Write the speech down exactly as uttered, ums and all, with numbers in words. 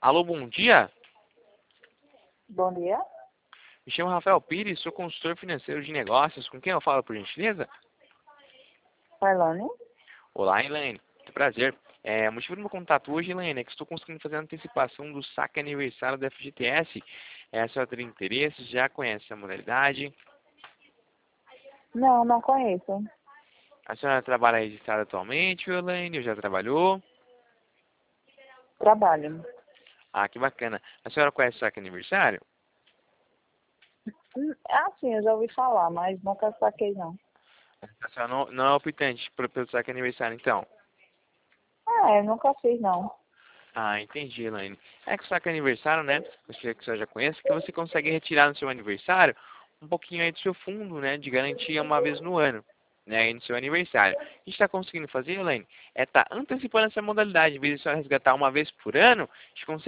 Alô, bom dia. Bom dia. Me chamo Rafael Pires, sou consultor financeiro de negócios. Com quem eu falo, por gentileza? Elane? Olá, Elaine. Muito prazer. É, o motivo do meu contato hoje, Elaine, é que estou conseguindo fazer a antecipação do saque aniversário da F G T S. É, a senhora teria interesse? Já conhece a modalidade? Não, não conheço. A senhora trabalha registrada atualmente, Elaine? Ou já trabalhou? Trabalho. Ah, que bacana. A senhora conhece o saque aniversário? Hum, Ah, sim, eu já ouvi falar, mas nunca saquei, não. A senhora não, não é optante pro- pelo saque aniversário, então? Ah, eu nunca fiz, não. Ah, entendi, Elaine. É que o saque aniversário, né? Você que você já conhece, que você consegue retirar no seu aniversário um pouquinho aí do seu fundo, né? De garantia uma vez no ano, né? Aí no seu aniversário. O que a gente está conseguindo fazer, Elaine, é estar tá antecipando essa modalidade. Em vez de só resgatar uma vez por ano, a gente consegue